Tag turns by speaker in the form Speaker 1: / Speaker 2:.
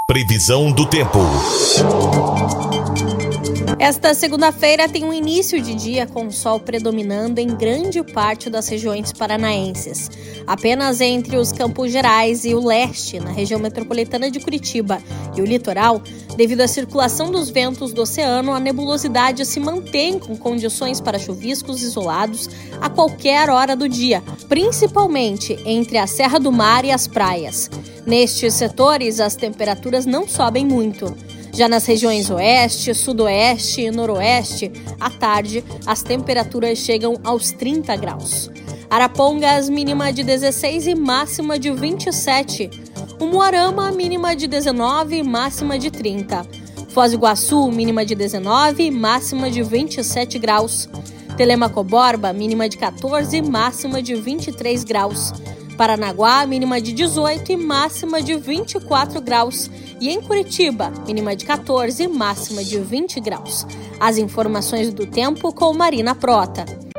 Speaker 1: Previsão do tempo.
Speaker 2: Esta segunda-feira tem um início de dia com sol predominando em grande parte das regiões paranaenses. Apenas entre os Campos Gerais e o leste, na região metropolitana de Curitiba e o litoral, devido à circulação dos ventos do oceano, a nebulosidade se mantém com condições para chuviscos isolados a qualquer hora do dia, principalmente entre a Serra do Mar e as praias. Nestes setores, as temperaturas não sobem muito. Já nas regiões oeste, sudoeste e noroeste, à tarde, as temperaturas chegam aos 30 graus. Arapongas, mínima de 16 e máxima de 27. Umuarama, mínima de 19 e máxima de 30. Foz do Iguaçu, mínima de 19 e máxima de 27 graus. Telemaco-Borba, mínima de 14 e máxima de 23 graus. Paranaguá, mínima de 18 e máxima de 24 graus. E em Curitiba, mínima de 14 e máxima de 20 graus. As informações do tempo com Marina Prota.